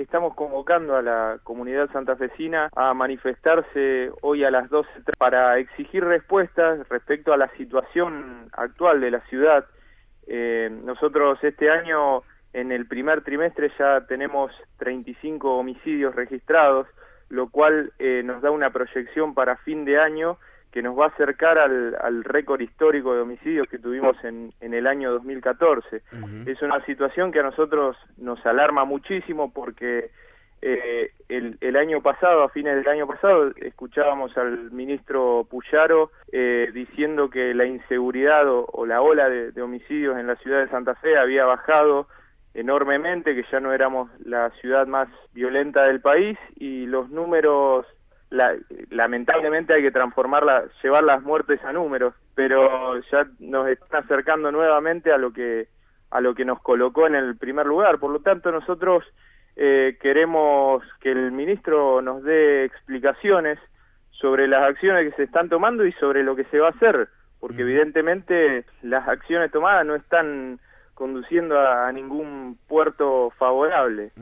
estamos convocando a la comunidad santafesina a manifestarse hoy a las 12 para exigir respuestas respecto a la situación actual de la ciudad. Nosotros este año, en el primer trimestre, ya tenemos 35 homicidios registrados, lo cual nos da una proyección para fin de año que nos va a acercar al récord histórico de homicidios que tuvimos en el año 2014. Es una situación que a nosotros nos alarma muchísimo porque el año pasado, a fines del año pasado, escuchábamos al ministro Puyaro diciendo que la inseguridad o la ola de homicidios en la ciudad de Santa Fe había bajado enormemente, que ya no éramos la ciudad más violenta del país, y los números... lamentablemente hay que llevar las muertes a números, pero ya nos están acercando nuevamente a lo que nos colocó en el primer lugar. Por lo tanto, nosotros queremos que el ministro nos dé explicaciones sobre las acciones que se están tomando y sobre lo que se va a hacer, porque evidentemente las acciones tomadas no están conduciendo a ningún puerto favorable.